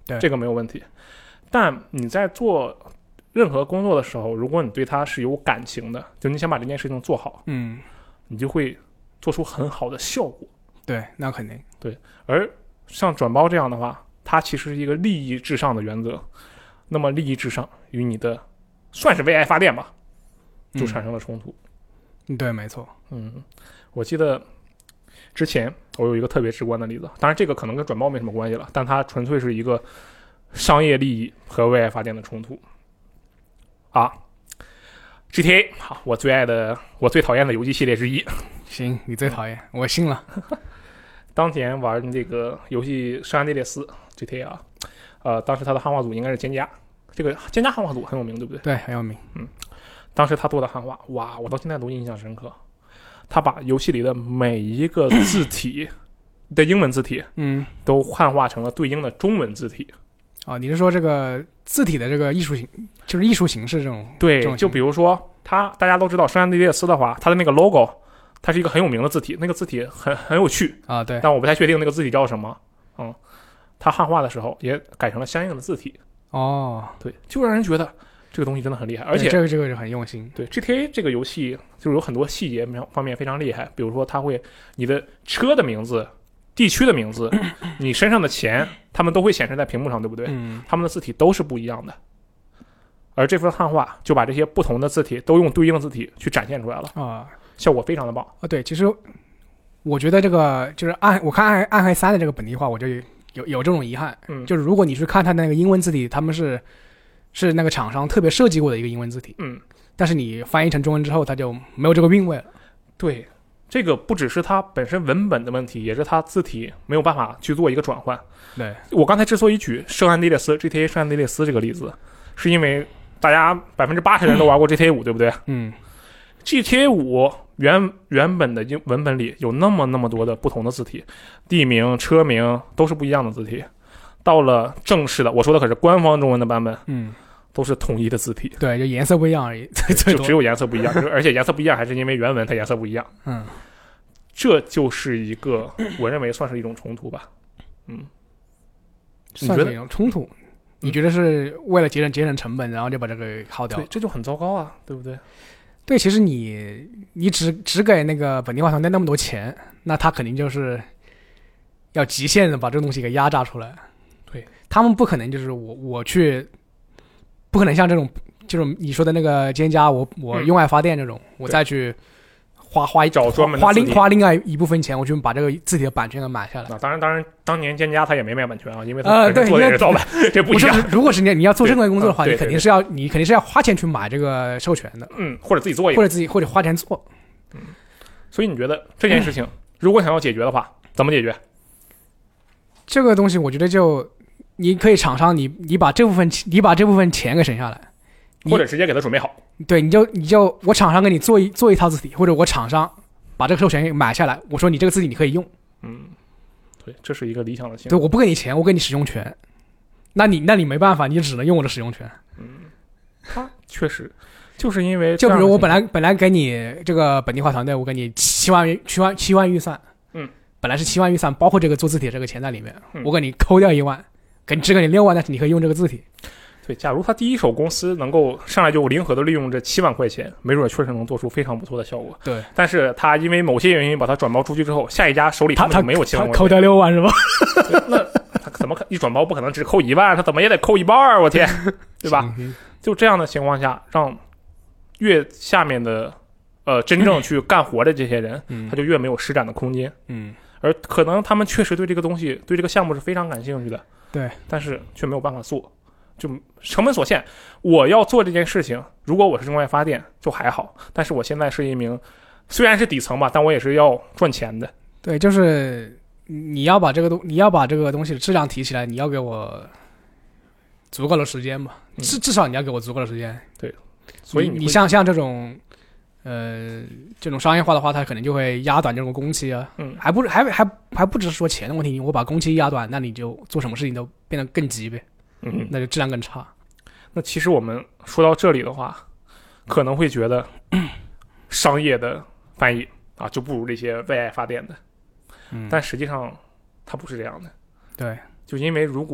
对， 这个没有问题。但你在做任何工作的时候，如果你对它是有感情的，就你想把这件事情做好， 嗯， 你就会做出很好的效果。 对，那肯定。 对，而像转包这样的话，它其实是一个利益至上的原则。那么利益至上与你的算是为爱发电吧，就产生了冲突。 嗯，对，没错。 嗯，我记得之前我有一个特别直观的例子，当然这个可能跟转包没什么关系了，但它纯粹是一个商业利益和为爱发电的冲突啊。G T A 好，我最爱的，我最讨厌的游戏系列之一。 行，你最讨厌，我信了。 当年玩这个游戏《圣安地列斯》G T A 啊，呃，当时他的汉化组应该是蒹葭，这个蒹葭汉化组很有名，对不对？ 对，很有名。 嗯，当时他做的汉化，哇，我到现在都印象深刻。他把游戏里的每一个字体的英文字体， 嗯， 都汉化成了对应的中文字体。 哦，你是说这个字体的这个艺术形，就是艺术形式这种？ 对， 这种就比如说，他大家都知道圣安地列斯的话，他的那个 logo， 它是一个很有名的字体，那个字体很很有趣啊，对， 但我不太确定那个字体叫什么。嗯，他汉化的时候也改成了相应的字体。 哦， 对，就让人觉得这个东西真的很厉害，而且这个这个是很用心。 对 G T A 这个游戏就是有很多细节方面非常厉害，比如说它会你的车的名字、地区的名字、你身上的钱，他们都会显示在屏幕上，对不对？ 嗯， 他们的字体都是不一样的，而这份汉化就把这些不同的字体都用对应的字体去展现出来了啊， 效果非常的棒。 啊，对，其实我觉得这个就是暗，我看暗暗黑三的这个本地化，我就有有这种遗憾， 嗯， 就是如果你去看它那个英文字体，他们是是那个厂商特别设计过的一个英文字体， 嗯， 但是你翻译成中文之后，它就没有这个韵味了。 对，这个不只是它本身文本的问题，也是它字体没有办法去做一个转换。 对， 我刚才之所以举圣安地列斯 G T A 圣安地列斯这个例子，是因为大家百分之八十人都玩过 G T A 五，对不对？ 嗯 ，G T A 五原原本的英文本里有那么那么多的不同的字体，地名、车名都是不一样的字体。到了正式的，我说的可是官方中文的版本， 嗯， 都是统一的字体。 对，就颜色不一样而已，最多就只有颜色不一样，而且颜色不一样还是因为原文它颜色不一样。 嗯， 这就是一个我认为算是一种冲突吧。嗯， 算是一种冲突。你觉得是为了节省节省成本，然后就把这个耗掉？ 对，这就很糟糕啊，对不对？ 对，其实你你只只给那个本地化团队那么多钱，那他肯定就是要极限的把这个东西给压榨出来。 对， 他们不可能就是我我去，不可能像这种这种你说的那个蒹葭，我我用爱发电这种，嗯、我再去花花一找专门的花另花另外一部分钱，我去把这个字体的版权给买下来。 啊，当然当然，当年蒹葭他也没卖版权啊，因为他呃对做的也是盗版，这不一样。 如果是你你要做正规工作的话， 对你肯定是要你肯定是要花钱去买这个授权的， 嗯，或者自己做一个， 或者自己或者花钱做。 嗯，所以你觉得这件事情、嗯、如果想要解决的话，怎么解决？ 这个东西我觉得就你可以厂商你你把这部分你把这部分钱给省下来， 或者直接给他准备好。 对，你就你就我厂商给你做一做一套字体，或者我厂商把这个授权买下来，我说你这个字体你可以用。 嗯，对，这是一个理想的情况。 对，我不给你钱，我给你使用权，那你那你没办法，你只能用我的使用权。 嗯，他确实就是因为就比如我本来本来给你这个本地化团队，我给你七万七万七万预算， 嗯， 本来是七万预算，包括这个做字体这个钱在里面， 嗯、 我给你抠掉一万，给你只给你六万，但是你可以用这个字体。 对，假如他第一手公司能够上来就灵活的利用这七万块钱，没准确实能做出非常不错的效果。 对， 但是他因为某些原因把它转包出去之后，下一家手里根本就没有七万块钱， 他抠掉六万是吧？ 那他怎么一转包不可能只扣一万，他怎么也得扣一半儿，我天，对吧？就这样的情况下，让越下面的呃真正去干活的这些人， 嗯、 他就越没有施展的空间。 嗯， 而可能他们确实对这个东西、对这个项目是非常感兴趣的， 对， 但是却没有办法做。就成本所限，我要做这件事情，如果我是中外发电就还好，但是我现在是一名虽然是底层吧，但我也是要赚钱的。 对，就是你要把这个东你要把这个东西的质量提起来，你要给我足够的时间吧， 嗯、 至至少你要给我足够的时间。 对，所以你你像像这种呃这种商业化的话，它可能就会压短这种工期啊， 嗯， 还不还还还不只是说钱的问题，我把工期压短，那你就做什么事情都变得更急呗。 嗯， 那就质量更差。 那其实我们说到这里的话，可能会觉得商业的翻译啊就不如这些为爱发电的， 嗯， 但实际上它不是这样的。 对， 就因为如果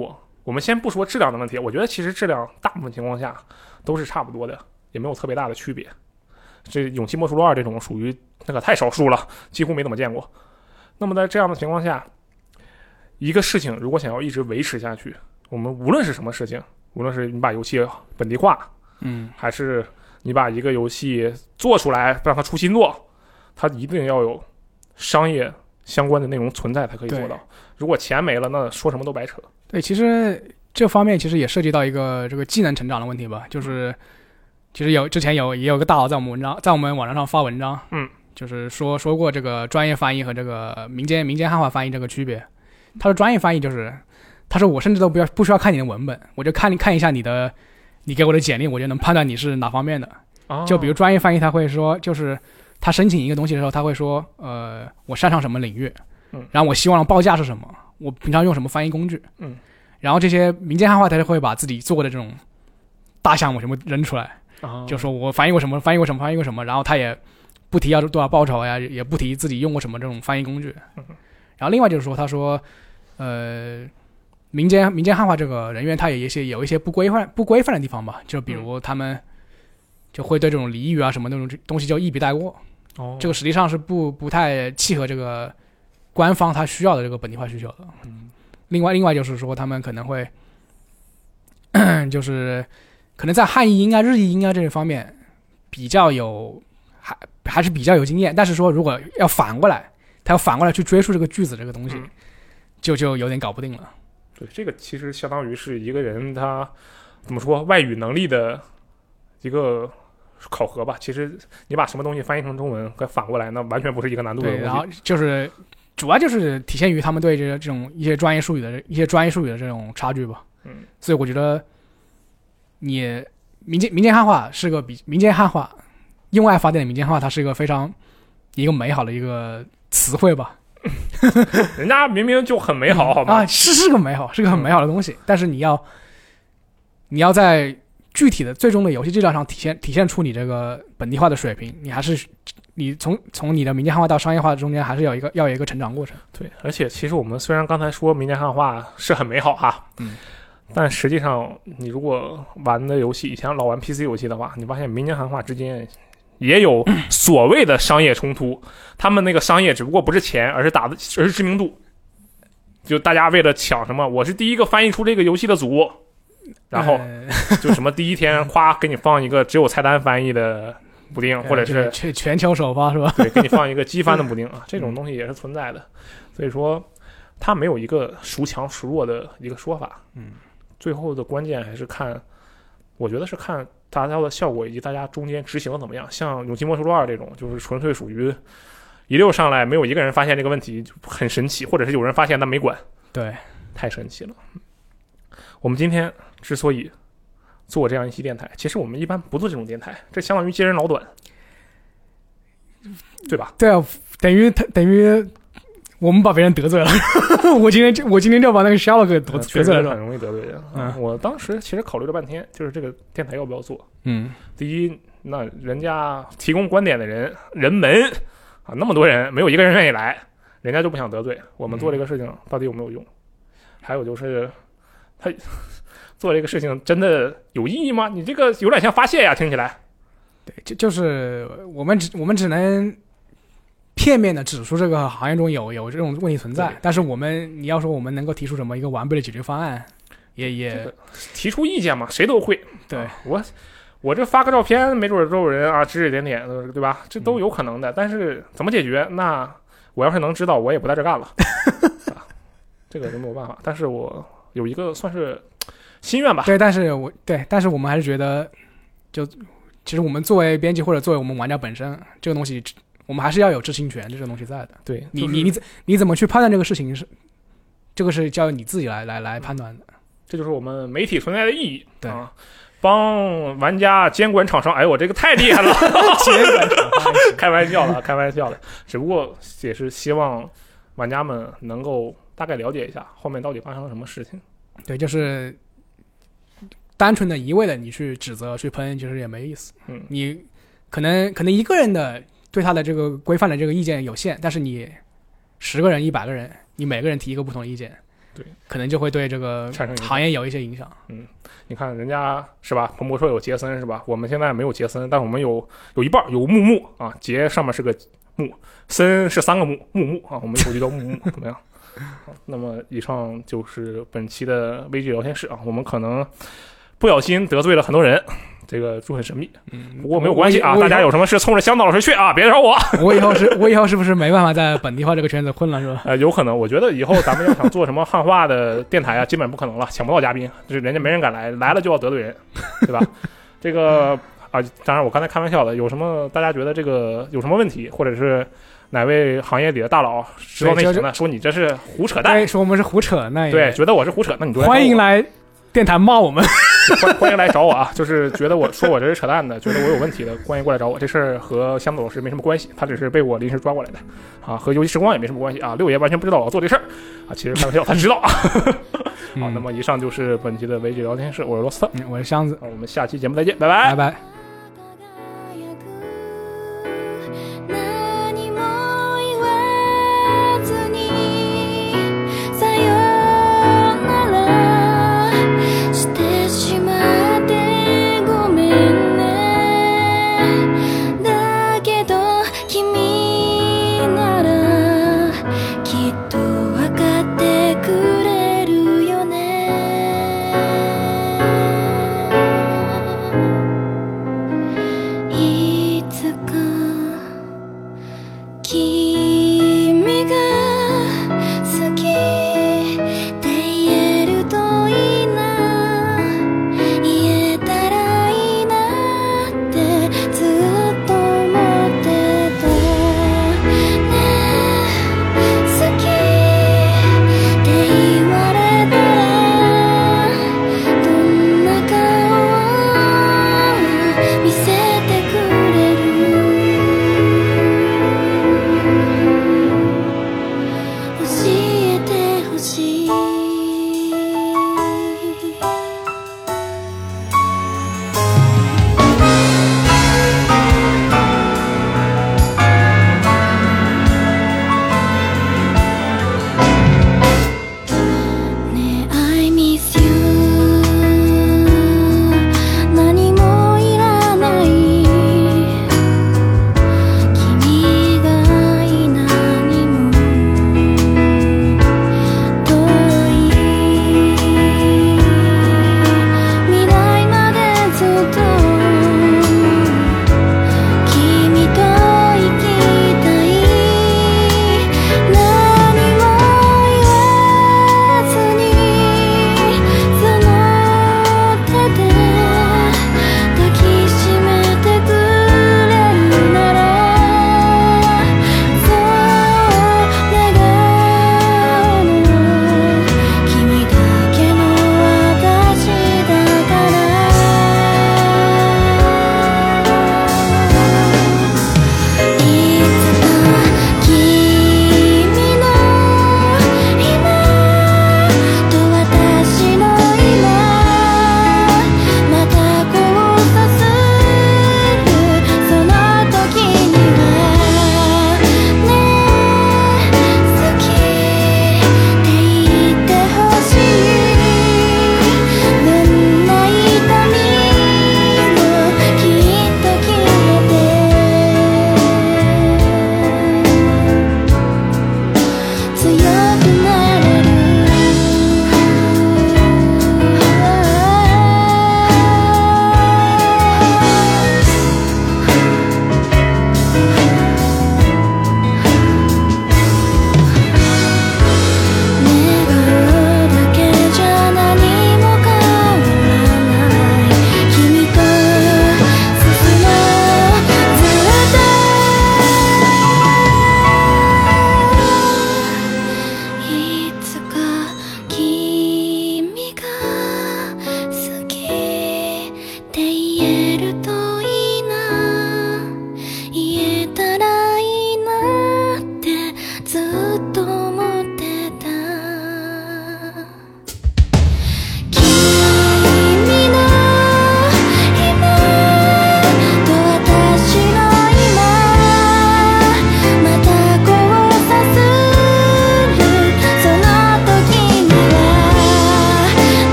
我们先不说质量的问题，我觉得其实质量大部分情况下都是差不多的，也没有特别大的区别。这《勇气默示录二》这种属于那个太少数了，几乎没怎么见过。那么在这样的情况下，一个事情如果想要一直维持下去，我们无论是什么事情，无论是你把游戏本地化， 嗯， 还是你把一个游戏做出来让它出新作，它一定要有商业相关的内容存在才可以做到。如果钱没了，那说什么都白扯。 对，其实这方面其实也涉及到一个这个技能成长的问题吧，就是其实有之前有也有个大佬在我们文章在我们网站上发文章， 嗯， 就是说说过这个专业翻译和这个民间民间汉化翻译这个区别。他说专业翻译就是，他说我甚至都不要不需要看你的文本，我就看看一下你的你给我的简历，我就能判断你是哪方面的。 哦、 就比如专业翻译，他会说就是他申请一个东西的时候，他会说呃我擅长什么领域， 嗯， 然后我希望的报价是什么，我平常用什么翻译工具， 嗯， 然后这些民间汉化他就会把自己做的这种大项目全部扔出来， 哦、 就说我翻译过什么翻译过什么翻译过什么，然后他也不提要多少报酬呀，也不提自己用过什么这种翻译工具。 嗯、 然后另外就是说，他说呃民间民间汉化这个人员他也有一些有一些不规范不规范的地方吧，就比如他们就会对这种俚语啊什么那种东西就一笔带过， 哦， 这个实际上是不不太契合这个官方他需要的这个本地化需求的。 嗯， 另外另外就是说他们可能会就是可能在汉译音啊日译音啊这些方面比较有还还是比较有经验，但是说如果要反过来他要反过来去追溯这个句子这个东西、嗯、就就有点搞不定了。 对，这个其实相当于是一个人他怎么说外语能力的一个考核吧。其实你把什么东西翻译成中文和反过来，那完全不是一个难度的东西。 对，然后就是主要就是体现于他们对这这种一些专业术语的一些专业术语的这种差距吧。 嗯， 所以我觉得你民间民间汉化是个比民间汉化用爱发电的民间汉化，它是一个非常一个美好的一个词汇吧。 人家明明就很美好，好吗？ 啊，是是个美好，是个很美好的东西，嗯、但是你要你要在具体的最终的游戏质量上体现体现出你这个本地化的水平，你还是你从从你的民间汉化到商业化中间还是有一个要有一个成长过程。 对，而且其实我们虽然刚才说民间汉化是很美好哈， 嗯， 但实际上你如果玩的游戏以前老玩 P C 游戏的话，你发现民间汉化之间也有所谓的商业冲突，他们那个商业只不过不是钱，而是打的而是知名度。就大家为了抢什么，我是第一个翻译出这个游戏的组，然后就什么第一天夸给你放一个只有菜单翻译的补丁，或者是全全球首发是吧？ 对，给你放一个机翻的补丁啊，这种东西也是存在的。所以说，它没有一个孰强孰弱的一个说法。 嗯， 最后的关键还是看，我觉得是看达到的效果以及大家中间执行的怎么样。像《勇气默示录二》这种，就是纯粹属于一溜上来没有一个人发现这个问题，就很神奇，或者是有人发现但没管， 对， 太神奇了。我们今天之所以做这样一期电台，其实我们一般不做这种电台，这相当于揭人老短，对吧？ 对啊，等于等于我们把别人得罪了。我今天就我今天就把那个 Sherlock 得得罪了， 很容易得罪人。 嗯， 我当时其实考虑了半天，就是这个电台要不要做。 嗯， 第一，那人家提供观点的人人们啊，那么多人没有一个人愿意来，人家就不想得罪我们做这个事情到底有没有用？嗯、还有就是他做这个事情真的有意义吗？你这个有点像发泄呀，听起来。 对，就就是我们只我们只能片面的指出这个行业中有有这种问题存在，但是我们你要说我们能够提出什么一个完备的解决方案，也也、 这个、提出意见嘛，谁都会。 对、 啊、我我这发个照片，没准都有人啊指指点点，对吧？这都有可能的。嗯、但是怎么解决？那我要是能知道，我也不在这干了。啊、这个就没有办法。但是我有一个算是心愿吧。 对，但是我对，但是我们还是觉得，就其实我们作为编辑或者作为我们玩家本身，这个东西我们还是要有知情权这个东西在的。 对， 你、 就是、 你你你怎么去判断这个事情是，这个是交由你自己来来来判断的。 这就是我们媒体存在的意义。 对。 啊，帮玩家监管厂商，哎，我这个太厉害了！ 监管厂商， 开玩笑了，开玩笑的。只不过也是希望玩家们能够大概了解一下后面到底发生了什么事情。 对，就是单纯的一味的你去指责、去喷，其实也没意思。 嗯， 你可能可能一个人的对他的这个规范的这个意见有限，但是你十个人、一百个人，你每个人提一个不同的意见， 对， 可能就会对这个产生影响行业有一些影响。 嗯，你看人家是吧？彭博说有杰森是吧？我们现在没有杰森，但我们有有一半有木木啊，杰上面是个木，森是三个木木木啊，我们以后就叫木木，怎么样？好，那么以上就是本期的微 G 聊天室啊，我们可能不小心得罪了很多人。这个就很神秘， 嗯， 不过没有关系啊，大家有什么事冲着香岛老师去啊，别找我。 我以后是，我以后是不是没办法在本地化这个圈子混了，是吧？ 呃，有可能，我觉得以后咱们要想做什么汉化的电台啊，基本不可能了，抢不到嘉宾，就是人家没人敢来，来了就要得罪人，对吧？这个啊，当然我刚才开玩笑的，有什么大家觉得这个有什么问题，或者是哪位行业里的大佬知道内情的，说你这是胡扯淡， 说我们是胡扯，那也对，觉得我是胡扯，那你就欢迎来电台骂我们。 欢欢迎来找我啊！就是觉得我说我这是扯淡的，觉得我有问题的，欢迎过来找我。这事儿和香子老师没什么关系，他只是被我临时抓过来的啊，和游戏时光也没什么关系啊。六爷完全不知道我要做这事儿啊，其实开玩笑，他知道啊。好，那么以上就是本期的微剧聊天室，我是罗斯特， 嗯，我是箱子， 我们下期节目再见，拜拜， 拜拜。